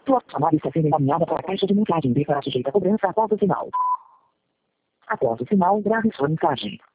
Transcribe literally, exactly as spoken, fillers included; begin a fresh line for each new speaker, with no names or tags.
Sua chamada está sendo encaminhada para a caixa de mensagem. Estará sujeita a cobrança após o sinal. Após o sinal, grave sua mensagem.